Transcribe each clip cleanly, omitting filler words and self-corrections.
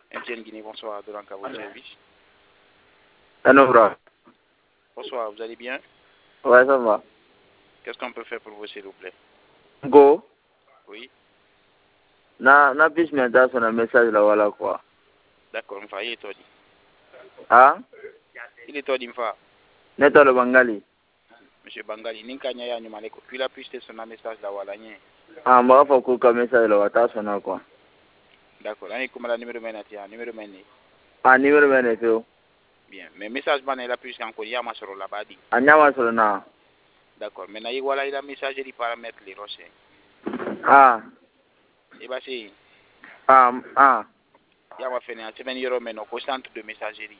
MTN Guinée, bonsoir, de à votre service. Allô, bro. Bonsoir, vous allez bien? Ouais, ça va. Qu'est-ce qu'on peut faire pour vous, s'il vous plaît? Go. Oui. Na pitch me da son message là voilà quoi. D'accord, Mfa, il est toi dit. Ah? Il est toi dit, Mfa. Neto le Bangali. Monsieur Bangali, Ninka Nyaya Nyumaleko. Puis la pitch son message là, voilà. Ah, moi, faut que message là, ta son quoi. D'accord, là, il la numéro menatia, numéro mené. Ah, numéro mené, fio. Bien, mais message ban la pitch encore, il y a ma sur la badi. Ah, nyama sur na. D'accord, mais là, voilà, il a message des paramètres, les rochers. Ah. Et bah, c'est. Ah. Il y a ma fenêtre, c'est maintenant au centre de messagerie.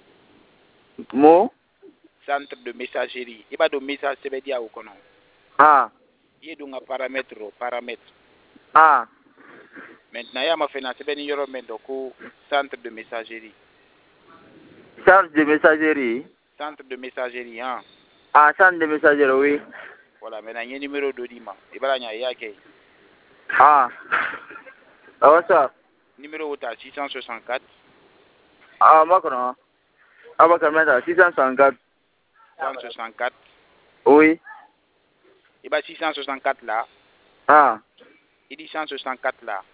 Mo? Centre de messagerie. Il y a de message, c'est bien ou non? Ah. Il y a donc un paramètre. Ah. Maintenant, il y a ma fenêtre, c'est bien maintenant au centre de messagerie. Charge de messagerie? Centre de messagerie, hein? Ah, centre de messagerie, oui. Voilà, maintenant, il y a un numéro de Dima. Et voilà, il y a qui? Ah. Ah, what's up? Numéro 664. Ah, moi, comment? Ah, bah, comment ça? 664. 164. Oui. Et bien 664 là. Ah. Il dit 164 là.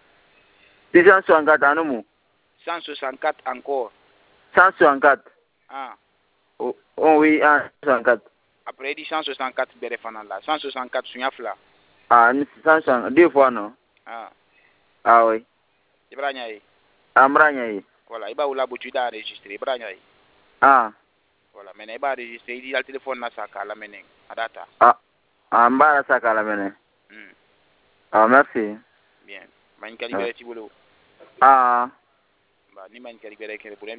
664, à nous. 164 encore. 164. Ah. Oh, oui, 164. Après, il dit 164 Béréfanan là. 164 Sunyaf là. Ah, 164. 2 fois, non? Ah. Ah, oui. Ibrahim. Ambranya. Voilà, il va où la boutique enregistré. Ibrahim. Ah. Voilà, mais il va enregistrer. Il dit le téléphone na saka la menen. À data. Ah. Ambara saka la menen. Ah, merci. Bien. Magne Kalibere Tibolo. Ah. Bah, ni Magne Kalibere Kere